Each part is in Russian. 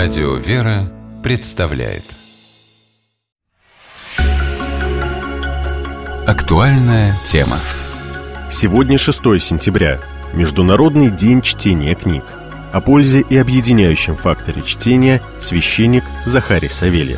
Радио «Вера» представляет актуальная тема. Сегодня 6 сентября. Международный день чтения книг. О пользе и объединяющем факторе чтения священник Захарий Савельев.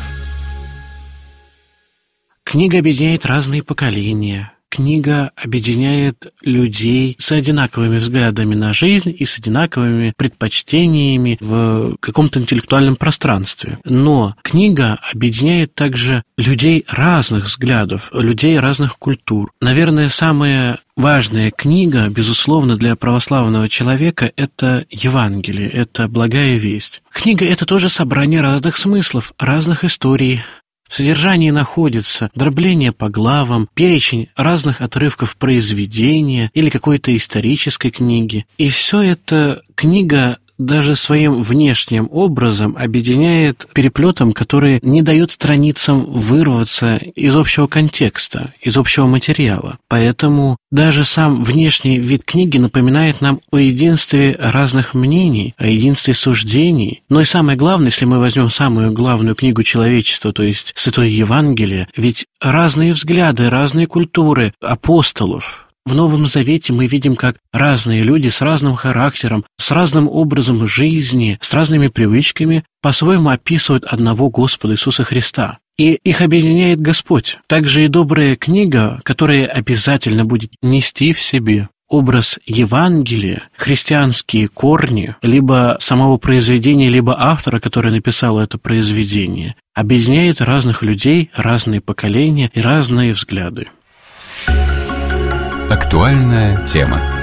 Книга объединяет разные поколения. Книга объединяет людей с одинаковыми взглядами на жизнь и с одинаковыми предпочтениями в каком-то интеллектуальном пространстве. Но книга объединяет также людей разных взглядов, людей разных культур. Наверное, самая важная книга, безусловно, для православного человека – это Евангелие, это благая весть. Книга – это тоже собрание разных смыслов, разных историй. В содержании находится дробление по главам, перечень разных отрывков произведения или какой-то исторической книги. И все это книга даже своим внешним образом объединяет переплетом, который не дает страницам вырваться из общего контекста, из общего материала. Поэтому даже сам внешний вид книги напоминает нам о единстве разных мнений, о единстве суждений. Но и самое главное, если мы возьмем самую главную книгу человечества, то есть Святое Евангелие, ведь разные взгляды, разные культуры апостолов. В Новом Завете мы видим, как разные люди с разным характером, с разным образом жизни, с разными привычками по-своему описывают одного Господа Иисуса Христа. И их объединяет Господь. Также и добрая книга, которая обязательно будет нести в себе образ Евангелия, христианские корни, либо самого произведения, либо автора, который написал это произведение, объединяет разных людей, разные поколения и разные взгляды. Актуальная тема.